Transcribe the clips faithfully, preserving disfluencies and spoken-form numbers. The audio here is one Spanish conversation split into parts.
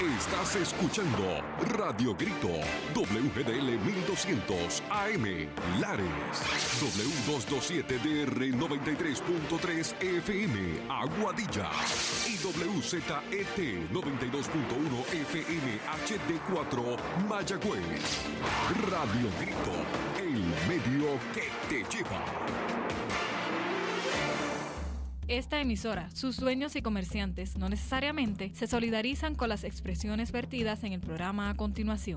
Estás escuchando Radio Grito, W G D L mil doscientos A M, Lares, W doscientos veintisiete D R noventa y tres punto tres F M, Aguadilla, y W Z E T noventa y dos punto uno F M H D cuatro, Mayagüez. Radio Grito, el medio que te lleva. Esta emisora, sus dueños y comerciantes no necesariamente se solidarizan con las expresiones vertidas en el programa a continuación.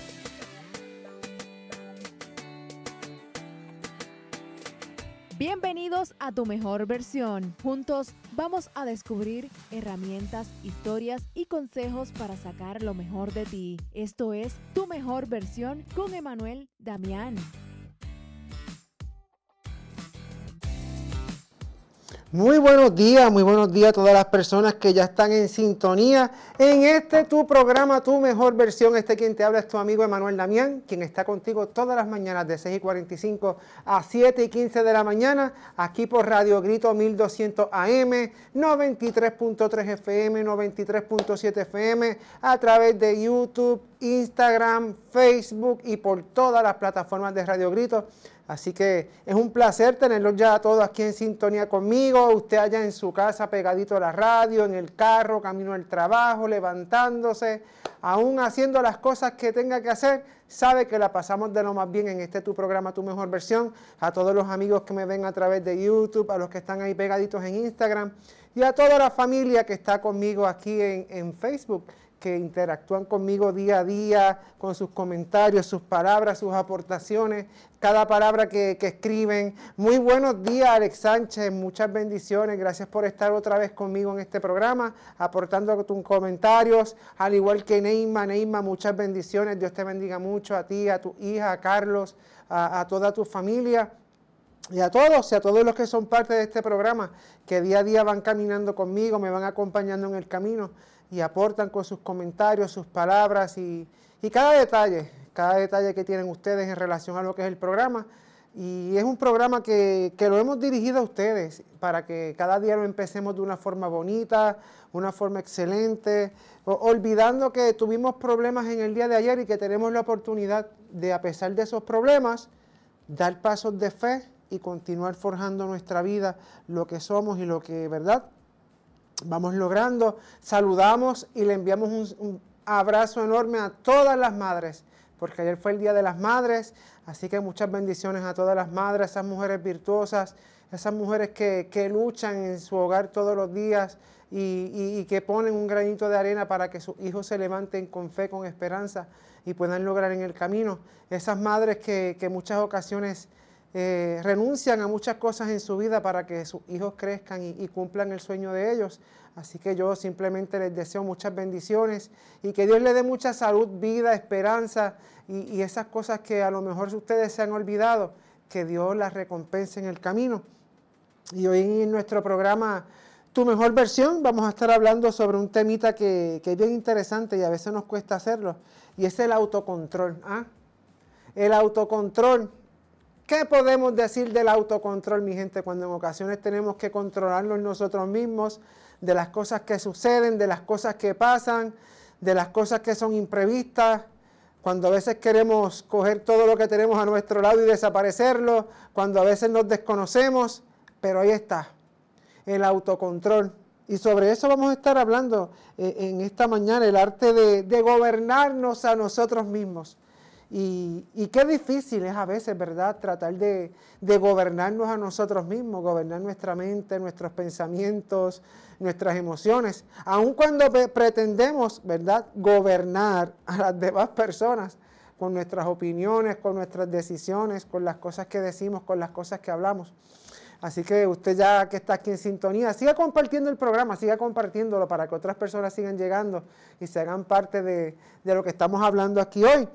Bienvenidos a Tu Mejor Versión. Juntos vamos a descubrir herramientas, historias y consejos para sacar lo mejor de ti. Esto es Tu Mejor Versión con Emanuel Damián. Muy buenos días, muy buenos días a todas las personas que ya están en sintonía en este tu programa, Tu Mejor Versión. Este quien te habla es tu amigo Emanuel Damián, quien está contigo todas las mañanas de seis y cuarenta y cinco a siete y quince de la mañana, aquí por Radio Grito mil doscientos A M, noventa y tres punto tres F M, noventa y tres punto siete F M, a través de YouTube, Instagram, Facebook y por todas las plataformas de Radio Grito. Así que es un placer tenerlos ya todos aquí en sintonía conmigo, usted allá en su casa pegadito a la radio, en el carro, camino al trabajo, levantándose, aún haciendo las cosas que tenga que hacer, sabe que la pasamos de lo más bien en este tu programa, Tu Mejor Versión. A todos los amigos que me ven a través de YouTube, a los que están ahí pegaditos en Instagram y a toda la familia que está conmigo aquí en, en Facebook, que interactúan conmigo día a día con sus comentarios, sus palabras, sus aportaciones, cada palabra que, que escriben. Muy buenos días, Alex Sánchez, muchas bendiciones, gracias por estar otra vez conmigo en este programa, aportando tus comentarios, al igual que Neima, Neima, muchas bendiciones, Dios te bendiga mucho, a ti, a tu hija, a Carlos, a, a toda tu familia. Y a todos, y a todos los que son parte de este programa, que día a día van caminando conmigo, me van acompañando en el camino y aportan con sus comentarios, sus palabras y, y cada detalle, cada detalle que tienen ustedes en relación a lo que es el programa. Y es un programa que, que lo hemos dirigido a ustedes para que cada día lo empecemos de una forma bonita, una forma excelente, o, olvidando que tuvimos problemas en el día de ayer y que tenemos la oportunidad de, a pesar de esos problemas, dar pasos de fe y continuar forjando nuestra vida, lo que somos y lo que, ¿verdad?, vamos logrando. Saludamos y le enviamos un, un abrazo enorme a todas las madres, porque ayer fue el Día de las Madres, así que muchas bendiciones a todas las madres, esas mujeres virtuosas, esas mujeres que, que luchan en su hogar todos los días y, y, y que ponen un granito de arena para que sus hijos se levanten con fe, con esperanza y puedan lograr en el camino. Esas madres que, que muchas ocasiones Eh, renuncian a muchas cosas en su vida para que sus hijos crezcan y, y cumplan el sueño de ellos. Así que yo simplemente les deseo muchas bendiciones y que Dios les dé mucha salud, vida, esperanza y, y esas cosas que a lo mejor ustedes se han olvidado, que Dios las recompense en el camino. Y hoy en nuestro programa Tu Mejor Versión vamos a estar hablando sobre un temita que, que es bien interesante y a veces nos cuesta hacerlo, y es el autocontrol. ¿ah? El autocontrol. ¿Qué podemos decir del autocontrol, mi gente, cuando en ocasiones tenemos que controlarnos nosotros mismos, de las cosas que suceden, de las cosas que pasan, de las cosas que son imprevistas, cuando a veces queremos coger todo lo que tenemos a nuestro lado y desaparecerlo, cuando a veces nos desconocemos, pero ahí está, el autocontrol. Y sobre eso vamos a estar hablando eh, en esta mañana, el arte de, de gobernarnos a nosotros mismos. Y, y qué difícil es a veces, ¿verdad?, tratar de, de gobernarnos a nosotros mismos, gobernar nuestra mente, nuestros pensamientos, nuestras emociones, aun cuando pe- pretendemos, ¿verdad?, gobernar a las demás personas con nuestras opiniones, con nuestras decisiones, con las cosas que decimos, con las cosas que hablamos. Así que usted ya que está aquí en sintonía, siga compartiendo el programa, siga compartiéndolo para que otras personas sigan llegando y se hagan parte de, de lo que estamos hablando aquí hoy.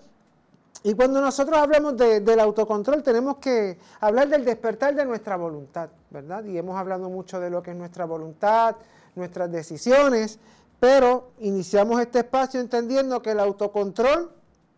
Y cuando nosotros hablamos de, del autocontrol, tenemos que hablar del despertar de nuestra voluntad, ¿verdad? Y hemos hablado mucho de lo que es nuestra voluntad, nuestras decisiones, pero iniciamos este espacio entendiendo que el autocontrol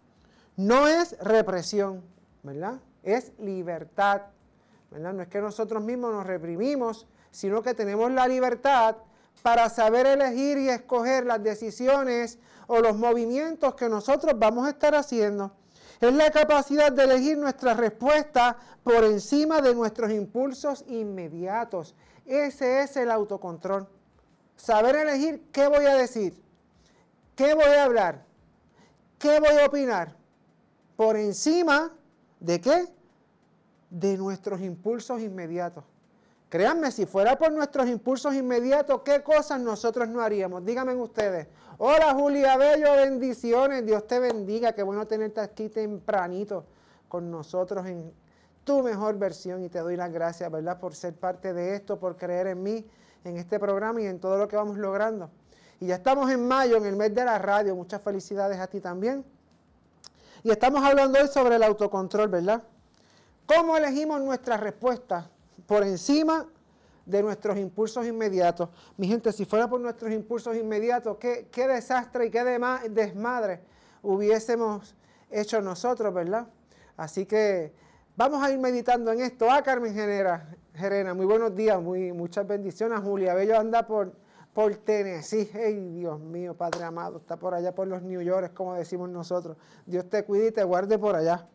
no es represión, ¿verdad? Es libertad, ¿verdad? No es que nosotros mismos nos reprimimos, sino que tenemos la libertad para saber elegir y escoger las decisiones o los movimientos que nosotros vamos a estar haciendo. Es la capacidad de elegir nuestra respuesta por encima de nuestros impulsos inmediatos. Ese es el autocontrol. Saber elegir qué voy a decir, qué voy a hablar, qué voy a opinar, por encima de qué, de nuestros impulsos inmediatos. Créanme, si fuera por nuestros impulsos inmediatos, ¿qué cosas nosotros no haríamos? Díganme ustedes. Hola Julia Bello, bendiciones, Dios te bendiga, qué bueno tenerte aquí tempranito con nosotros en tu mejor versión y te doy las gracias, ¿verdad? Por ser parte de esto, por creer en mí, en este programa y en todo lo que vamos logrando. Y ya estamos en mayo, en el mes de la radio, muchas felicidades a ti también. Y estamos hablando hoy sobre el autocontrol, ¿verdad? ¿Cómo elegimos nuestras respuestas por encima de nuestros impulsos inmediatos? Mi gente, si fuera por nuestros impulsos inmediatos, qué, qué desastre y qué desmadre hubiésemos hecho nosotros, ¿verdad? Así que vamos a ir meditando en esto. Ah, Carmen Genera, Gerena, muy buenos días, muy, muchas bendiciones. Julia Bello anda por, por Tennessee. Ay, Dios mío, Padre amado, está por allá por los New York, como decimos nosotros. Dios te cuide y te guarde por allá.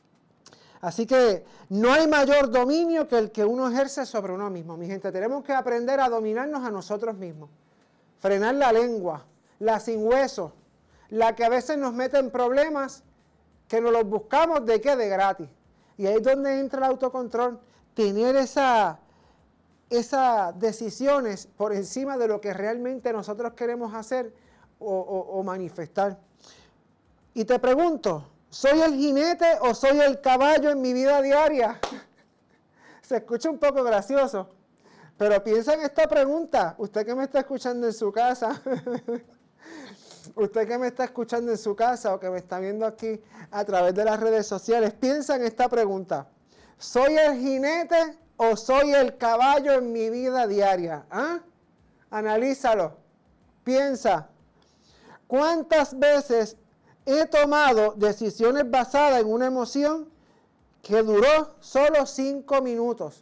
Así que no hay mayor dominio que el que uno ejerce sobre uno mismo. Mi gente, tenemos que aprender a dominarnos a nosotros mismos. Frenar la lengua, la sin hueso, la que a veces nos mete en problemas que nos los buscamos de qué, de gratis. Y ahí es donde entra el autocontrol, tener esa, esas decisiones por encima de lo que realmente nosotros queremos hacer o, o, o manifestar. Y te pregunto, ¿soy el jinete o soy el caballo en mi vida diaria? Se escucha un poco gracioso, pero piensa en esta pregunta. Usted que me está escuchando en su casa, usted que me está escuchando en su casa o que me está viendo aquí a través de las redes sociales, piensa en esta pregunta. ¿Soy el jinete o soy el caballo en mi vida diaria? ¿Ah? Analízalo. Piensa. ¿Cuántas veces he tomado decisiones basadas en una emoción que duró solo cinco minutos?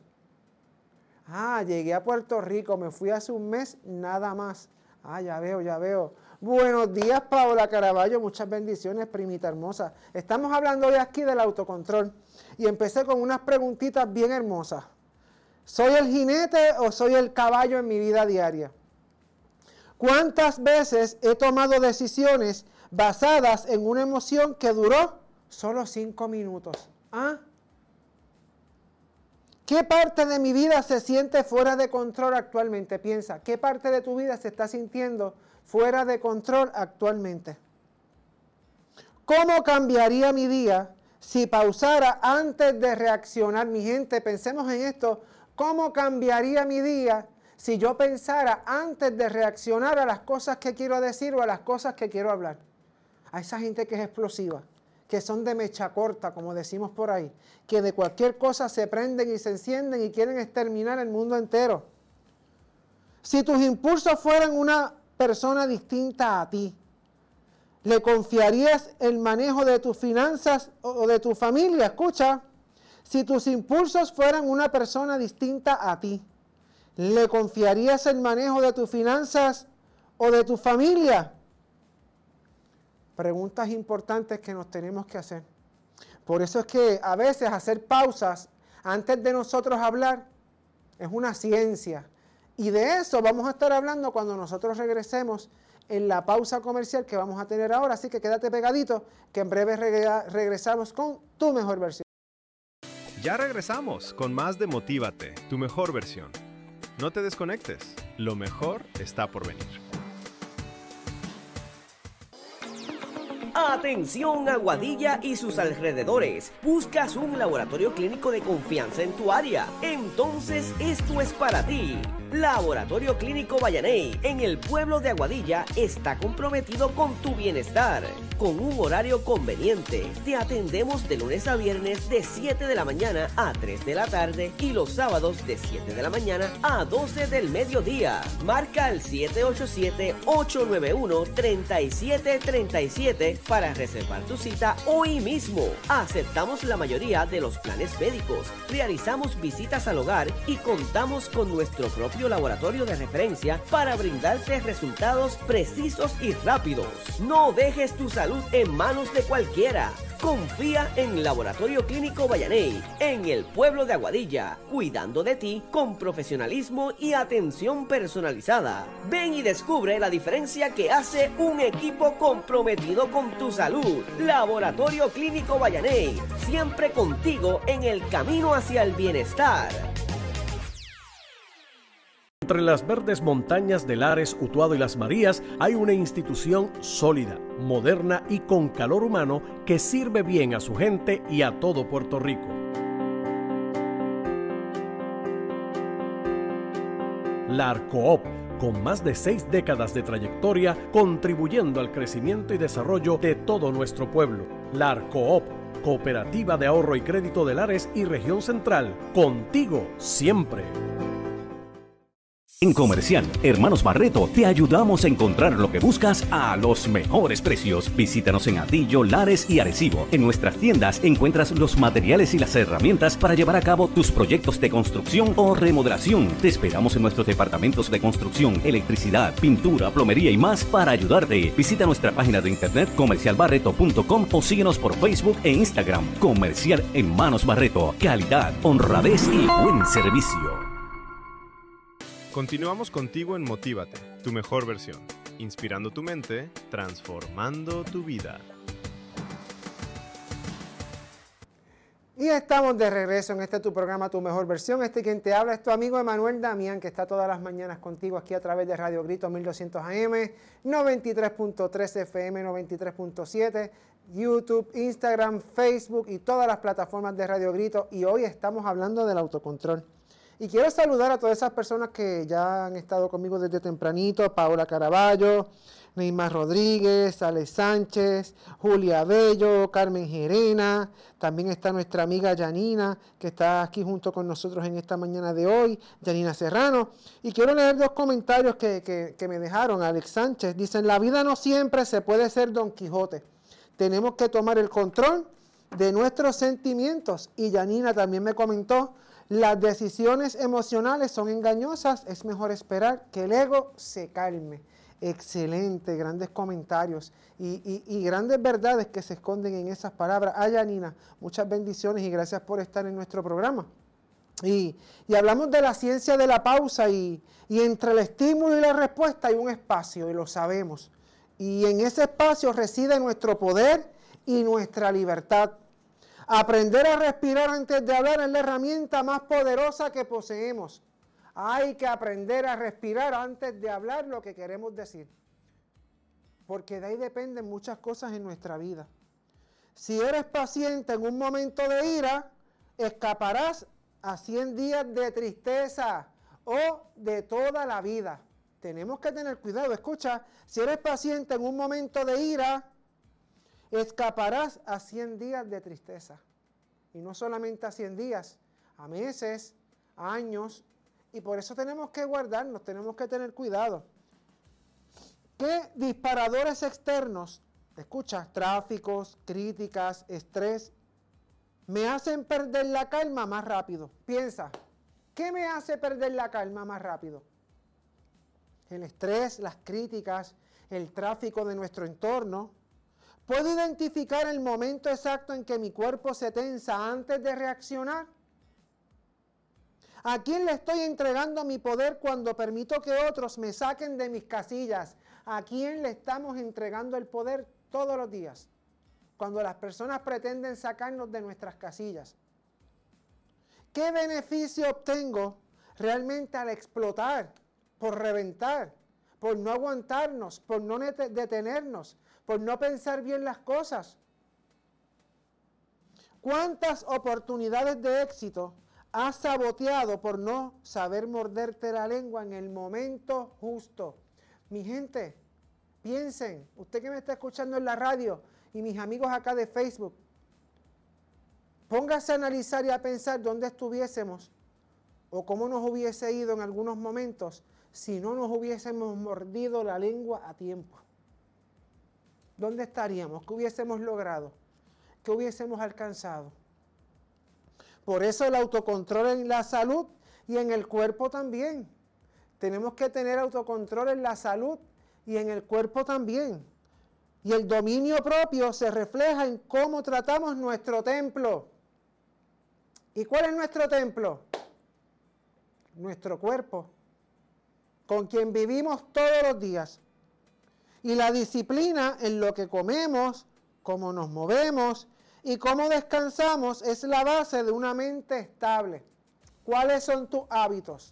Ah, llegué a Puerto Rico, me fui hace un mes, nada más. Ah, ya veo, ya veo. Buenos días, Paola Caraballo, muchas bendiciones, primita hermosa. Estamos hablando hoy aquí del autocontrol y empecé con unas preguntitas bien hermosas. ¿Soy el jinete o soy el caballo en mi vida diaria? ¿Cuántas veces he tomado decisiones basadas en una emoción que duró solo cinco minutos? ¿Ah? ¿Qué parte de mi vida se siente fuera de control actualmente? Piensa, ¿qué parte de tu vida se está sintiendo fuera de control actualmente? ¿Cómo cambiaría mi día si pausara antes de reaccionar? Mi gente, pensemos en esto. ¿Cómo cambiaría mi día si yo pensara antes de reaccionar a las cosas que quiero decir o a las cosas que quiero hablar? A esa gente que es explosiva, que son de mecha corta, como decimos por ahí, que de cualquier cosa se prenden y se encienden y quieren exterminar el mundo entero. Si tus impulsos fueran una persona distinta a ti, ¿le confiarías el manejo de tus finanzas o de tu familia? Escucha, si tus impulsos fueran una persona distinta a ti, ¿le confiarías el manejo de tus finanzas o de tu familia? Preguntas importantes que nos tenemos que hacer. Por eso es que a veces hacer pausas antes de nosotros hablar es una ciencia. Y de eso vamos a estar hablando cuando nosotros regresemos en la pausa comercial que vamos a tener ahora. Así que quédate pegadito, que en breve reg- regresamos con tu mejor versión. Ya regresamos con más de Motívate, tu mejor versión. No te desconectes, lo mejor está por venir. Atención Aguadilla y sus alrededores. ¿Buscas un laboratorio clínico de confianza en tu área? Entonces esto es para ti. Laboratorio Clínico Vallaney en el pueblo de Aguadilla está comprometido con tu bienestar. Con un horario conveniente, te atendemos de lunes a viernes de siete de la mañana a tres de la tarde y los sábados de siete de la mañana a doce del mediodía. Marca al siete ocho siete, ocho nueve uno, tres siete tres siete para reservar tu cita hoy mismo. Aceptamos la mayoría de los planes médicos, realizamos visitas al hogar y contamos con nuestro propio estudio laboratorio de referencia para brindarte resultados precisos y rápidos. No dejes tu salud en manos de cualquiera. Confía en Laboratorio Clínico Vallaney, en el pueblo de Aguadilla, cuidando de ti con profesionalismo y atención personalizada. Ven y descubre la diferencia que hace un equipo comprometido con tu salud. Laboratorio Clínico Vallaney, siempre contigo en el camino hacia el bienestar. Entre las verdes montañas de Lares, Utuado y Las Marías hay una institución sólida, moderna y con calor humano que sirve bien a su gente y a todo Puerto Rico. La ARCOOP, con más de seis décadas de trayectoria, contribuyendo al crecimiento y desarrollo de todo nuestro pueblo. La ARCOOP, Cooperativa de Ahorro y Crédito de Lares y Región Central, contigo siempre. En Comercial Hermanos Barreto te ayudamos a encontrar lo que buscas a los mejores precios. Visítanos en Atillo, Lares y Arecibo. En nuestras tiendas encuentras los materiales y las herramientas para llevar a cabo tus proyectos de construcción o remodelación. Te esperamos en nuestros departamentos de construcción, electricidad, pintura, plomería y más para ayudarte. Visita nuestra página de internet comercial barreto punto com o síguenos por Facebook e Instagram. Comercial Hermanos Barreto. Calidad, honradez y buen servicio. Continuamos contigo en Motívate, tu mejor versión, inspirando tu mente, transformando tu vida. Y estamos de regreso en este tu programa, Tu Mejor Versión. Este quien te habla es tu amigo Emanuel Damián, que está todas las mañanas contigo aquí a través de Radio Grito mil doscientos A M, noventa y tres punto tres F M, noventa y tres punto siete, YouTube, Instagram, Facebook y todas las plataformas de Radio Grito. Y hoy estamos hablando del autocontrol. Y quiero saludar a todas esas personas que ya han estado conmigo desde tempranito: Paola Caraballo, Neymar Rodríguez, Alex Sánchez, Julia Bello, Carmen Gerena. También está nuestra amiga Yanina, que está aquí junto con nosotros en esta mañana de hoy, Yanina Serrano. Y quiero leer dos comentarios que, que, que me dejaron. Alex Sánchez dice: en la vida no siempre se puede ser Don Quijote. Tenemos que tomar el control de nuestros sentimientos. Y Yanina también me comentó: las decisiones emocionales son engañosas, es mejor esperar que el ego se calme. Excelente, grandes comentarios y, y, y grandes verdades que se esconden en esas palabras. Ay, Yanina, muchas bendiciones y gracias por estar en nuestro programa. Y, y hablamos de la ciencia de la pausa y, y entre el estímulo y la respuesta hay un espacio y lo sabemos. Y en ese espacio reside nuestro poder y nuestra libertad. Aprender a respirar antes de hablar es la herramienta más poderosa que poseemos. Hay que aprender a respirar antes de hablar lo que queremos decir. Porque de ahí dependen muchas cosas en nuestra vida. Si eres paciente en un momento de ira, escaparás a cien días de tristeza o de toda la vida. Tenemos que tener cuidado. Escucha, si eres paciente en un momento de ira, escaparás a cien días de tristeza. Y no solamente a cien días, a meses, a años. Y por eso tenemos que guardarnos, tenemos que tener cuidado. ¿Qué disparadores externos, escucha, tráficos, críticas, estrés, me hacen perder la calma más rápido? Piensa, ¿qué me hace perder la calma más rápido? El estrés, las críticas, el tráfico de nuestro entorno. ¿Puedo identificar el momento exacto en que mi cuerpo se tensa antes de reaccionar? ¿A quién le estoy entregando mi poder cuando permito que otros me saquen de mis casillas? ¿A quién le estamos entregando el poder todos los días? Cuando las personas pretenden sacarnos de nuestras casillas. ¿Qué beneficio obtengo realmente al explotar, por reventar, por no aguantarnos, por no detenernos, por no pensar bien las cosas? ¿Cuántas oportunidades de éxito has saboteado por no saber morderte la lengua en el momento justo? Mi gente, piensen, usted que me está escuchando en la radio y mis amigos acá de Facebook, póngase a analizar y a pensar dónde estuviésemos o cómo nos hubiese ido en algunos momentos si no nos hubiésemos mordido la lengua a tiempo. ¿Dónde estaríamos? ¿Qué hubiésemos logrado? ¿Qué hubiésemos alcanzado? Por eso el autocontrol en la salud y en el cuerpo también. Tenemos que tener autocontrol en la salud y en el cuerpo también. Y el dominio propio se refleja en cómo tratamos nuestro templo. ¿Y cuál es nuestro templo? Nuestro cuerpo, con quien vivimos todos los días. Y la disciplina en lo que comemos, cómo nos movemos y cómo descansamos es la base de una mente estable. ¿Cuáles son tus hábitos?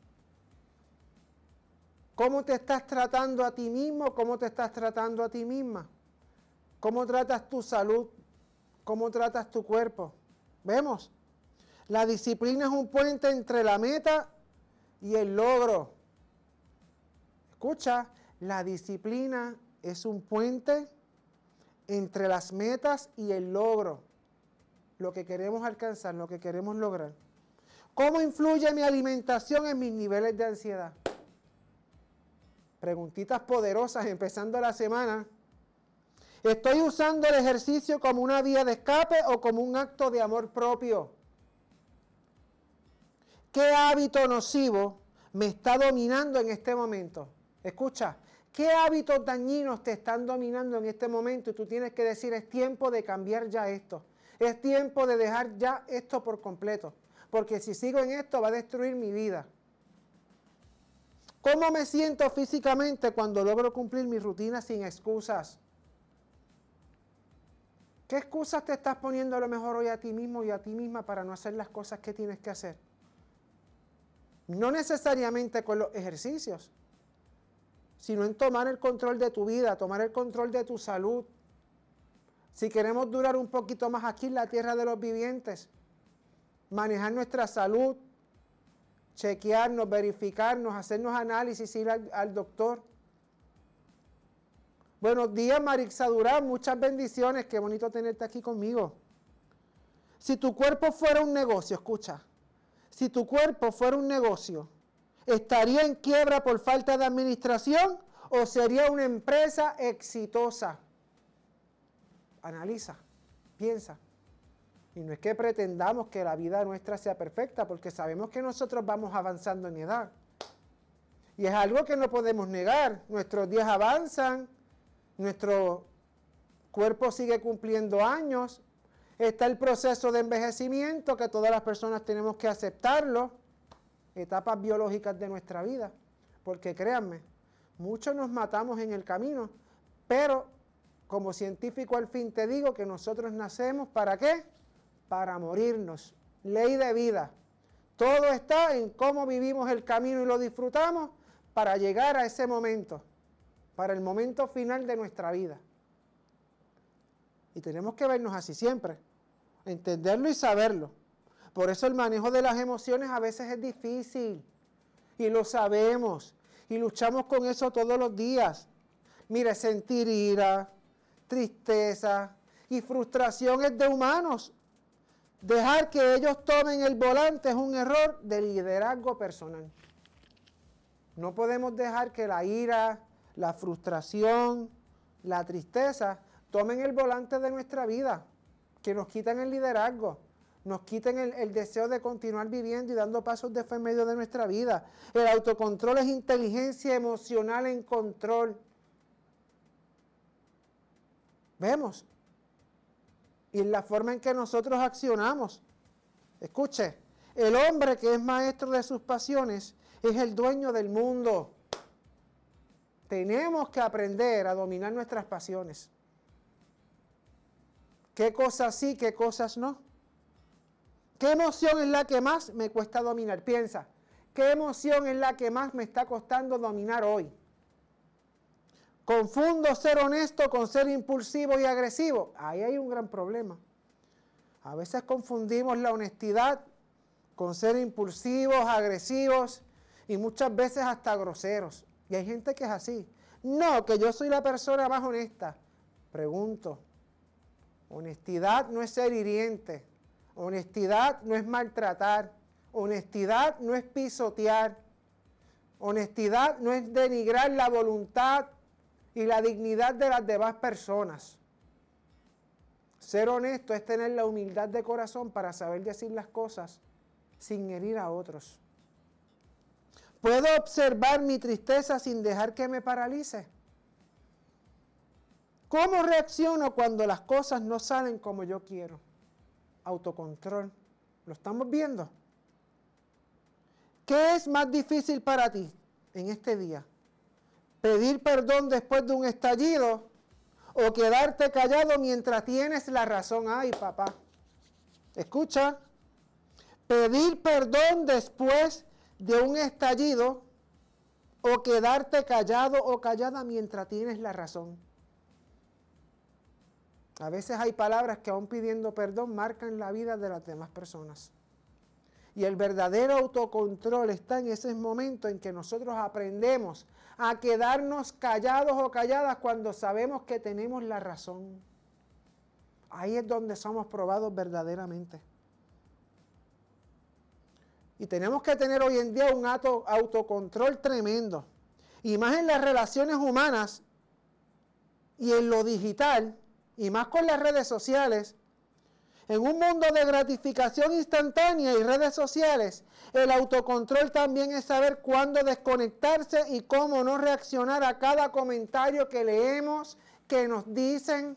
¿Cómo te estás tratando a ti mismo? ¿Cómo te estás tratando a ti misma? ¿Cómo tratas tu salud? ¿Cómo tratas tu cuerpo? ¿Vemos? La disciplina es un puente entre la meta y el logro. Escucha, la disciplina es un puente entre las metas y el logro. Lo que queremos alcanzar, lo que queremos lograr. ¿Cómo influye mi alimentación en mis niveles de ansiedad? Preguntitas poderosas empezando la semana. ¿Estoy usando el ejercicio como una vía de escape o como un acto de amor propio? ¿Qué hábito nocivo me está dominando en este momento? Escucha, ¿qué hábitos dañinos te están dominando en este momento? Y tú tienes que decir, es tiempo de cambiar ya esto. Es tiempo de dejar ya esto por completo. Porque si sigo en esto va a destruir mi vida. ¿Cómo me siento físicamente cuando logro cumplir mi rutina sin excusas? ¿Qué excusas te estás poniendo a lo mejor hoy a ti mismo y a ti misma para no hacer las cosas que tienes que hacer? No necesariamente con los ejercicios, sino en tomar el control de tu vida, tomar el control de tu salud. Si queremos durar un poquito más aquí en la tierra de los vivientes, manejar nuestra salud, chequearnos, verificarnos, hacernos análisis, ir al, al doctor. Buenos días, Marixa Durán, muchas bendiciones, qué bonito tenerte aquí conmigo. Si tu cuerpo fuera un negocio, escucha, si tu cuerpo fuera un negocio, ¿estaría en quiebra por falta de administración o sería una empresa exitosa? Analiza, piensa. Y no es que pretendamos que la vida nuestra sea perfecta, porque sabemos que nosotros vamos avanzando en edad. Y es algo que no podemos negar. Nuestros días avanzan, nuestro cuerpo sigue cumpliendo años, está el proceso de envejecimiento que todas las personas tenemos que aceptarlo, etapas biológicas de nuestra vida, porque créanme, muchos nos matamos en el camino, pero como científico al fin te digo que nosotros nacemos ¿para qué? Para morirnos. Ley de vida. Todo está en cómo vivimos el camino y lo disfrutamos para llegar a ese momento, para el momento final de nuestra vida. Y tenemos que vernos así siempre, entenderlo y saberlo. Por eso el manejo de las emociones a veces es difícil, y lo sabemos, y luchamos con eso todos los días. Mire, sentir ira, tristeza y frustración es de humanos. Dejar que ellos tomen el volante es un error de liderazgo personal. No podemos dejar que la ira, la frustración, la tristeza tomen el volante de nuestra vida, que nos quiten el liderazgo, nos quiten el, el deseo de continuar viviendo y dando pasos de fe en medio de nuestra vida. El autocontrol es inteligencia emocional en control. Vemos. Y en la forma en que nosotros accionamos. Escuche, el hombre que es maestro de sus pasiones es el dueño del mundo. Tenemos que aprender a dominar nuestras pasiones. ¿Qué cosas sí, qué cosas no? ¿Qué emoción es la que más me cuesta dominar? Piensa, ¿qué emoción es la que más me está costando dominar hoy? Confundo ser honesto con ser impulsivo y agresivo. Ahí hay un gran problema. A veces confundimos la honestidad con ser impulsivos, agresivos y muchas veces hasta groseros. Y hay gente que es así. No, que yo soy la persona más honesta. Pregunto, honestidad no es ser hiriente. Honestidad no es maltratar. Honestidad no es pisotear. Honestidad no es denigrar la voluntad y la dignidad de las demás personas. Ser honesto es tener la humildad de corazón para saber decir las cosas sin herir a otros. ¿Puedo observar mi tristeza sin dejar que me paralice? ¿Cómo reacciono cuando las cosas no salen como yo quiero? Autocontrol. ¿Lo estamos viendo? ¿Qué es más difícil para ti en este día? ¿Pedir perdón después de un estallido o quedarte callado mientras tienes la razón? Ay, papá. Escucha. Pedir perdón después de un estallido o quedarte callado o callada mientras tienes la razón. A veces hay palabras que aún pidiendo perdón marcan la vida de las demás personas. Y el verdadero autocontrol está en ese momento en que nosotros aprendemos a quedarnos callados o calladas cuando sabemos que tenemos la razón. Ahí es donde somos probados verdaderamente. Y tenemos que tener hoy en día un auto, autocontrol tremendo. Y más en las relaciones humanas y en lo digital, y más con las redes sociales. En un mundo de gratificación instantánea y redes sociales, el autocontrol también es saber cuándo desconectarse y cómo no reaccionar a cada comentario que leemos, que nos dicen.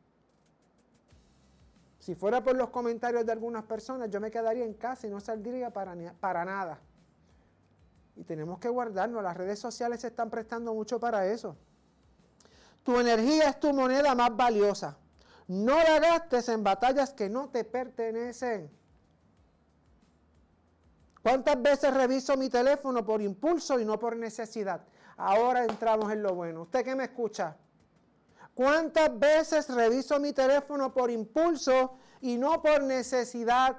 Si fuera por los comentarios de algunas personas, yo me quedaría en casa y no saldría para, para nada. Y tenemos que guardarnos, las redes sociales se están prestando mucho para eso. Tu energía es tu moneda más valiosa. No la gastes en batallas que no te pertenecen. ¿Cuántas veces reviso mi teléfono por impulso y no por necesidad? Ahora entramos en lo bueno. ¿Usted que me escucha? ¿Cuántas veces reviso mi teléfono por impulso y no por necesidad?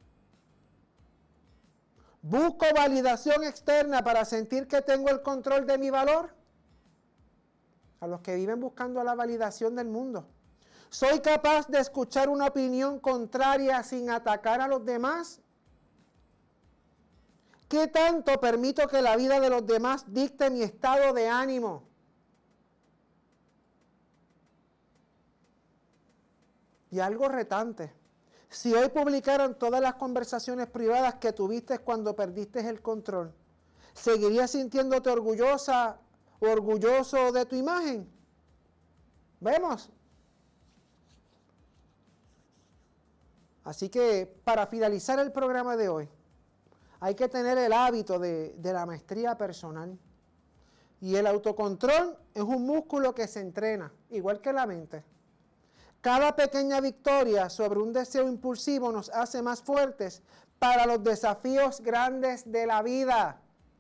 ¿Busco validación externa para sentir que tengo el control de mi valor? A los que viven buscando la validación del mundo. ¿Soy capaz de escuchar una opinión contraria sin atacar a los demás? ¿Qué tanto permito que la vida de los demás dicte mi estado de ánimo? Y algo retante. Si hoy publicaran todas las conversaciones privadas que tuviste cuando perdiste el control, ¿seguirías sintiéndote orgullosa o orgulloso de tu imagen? ¿Vemos? Así que para finalizar el programa de hoy, hay que tener el hábito de, de la maestría personal. Y el autocontrol es un músculo que se entrena, igual que la mente. Cada pequeña victoria sobre un deseo impulsivo nos hace más fuertes para los desafíos grandes de la vida.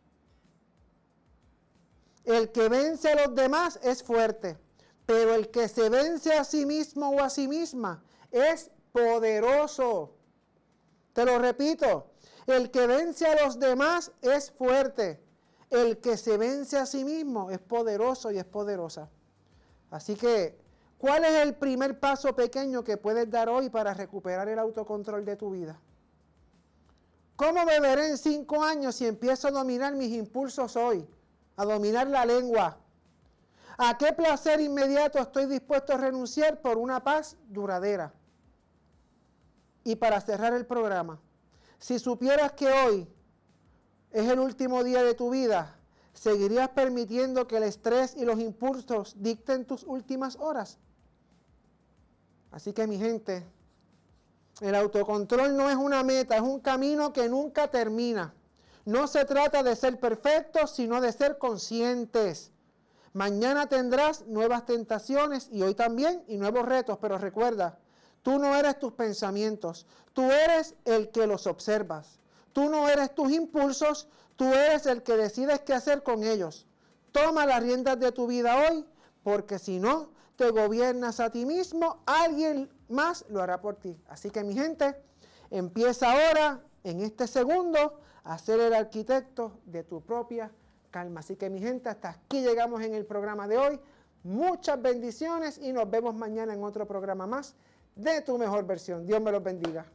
El que vence a los demás es fuerte, pero el que se vence a sí mismo o a sí misma es poderoso. Te lo repito, el que vence a los demás es fuerte, el que se vence a sí mismo es poderoso y es poderosa. Así que, ¿cuál es el primer paso pequeño que puedes dar hoy para recuperar el autocontrol de tu vida? ¿Cómo me veré en cinco años si empiezo a dominar mis impulsos hoy? A dominar la lengua. ¿A qué placer inmediato estoy dispuesto a renunciar por una paz duradera? Y para cerrar el programa, si supieras que hoy es el último día de tu vida, ¿seguirías permitiendo que el estrés y los impulsos dicten tus últimas horas? Así que mi gente, el autocontrol no es una meta, es un camino que nunca termina. No se trata de ser perfectos, sino de ser conscientes. Mañana tendrás nuevas tentaciones y hoy también y nuevos retos, pero recuerda, tú no eres tus pensamientos, tú eres el que los observas. Tú no eres tus impulsos, tú eres el que decides qué hacer con ellos. Toma las riendas de tu vida hoy, porque si no te gobiernas a ti mismo, alguien más lo hará por ti. Así que mi gente, empieza ahora, en este segundo, a ser el arquitecto de tu propia calma. Así que mi gente, hasta aquí llegamos en el programa de hoy. Muchas bendiciones y nos vemos mañana en otro programa más de Tu Mejor Versión. Dios me los bendiga.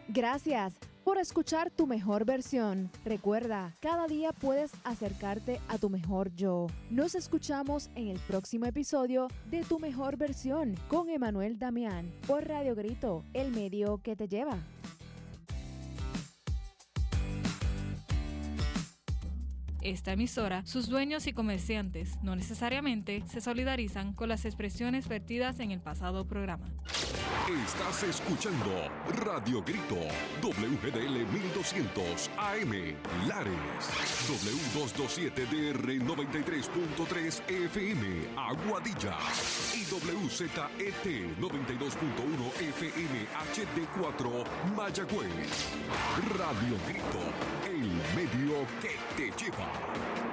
Gracias por escuchar Tu Mejor Versión. Recuerda, cada día puedes acercarte a tu mejor yo. Nos escuchamos en el próximo episodio de Tu Mejor Versión con Emanuel Damián por Radio Grito, el medio que te lleva. Esta emisora, sus dueños y comerciantes no necesariamente se solidarizan con las expresiones vertidas en el pasado programa. Estás escuchando Radio Grito, W G D L mil doscientos A M, Lares, W doscientos veintisiete D R noventa y tres punto tres F M, Aguadilla, y W Z E T noventa y dos punto uno F M H D cuatro, Mayagüez. Radio Grito, el medio que te lleva.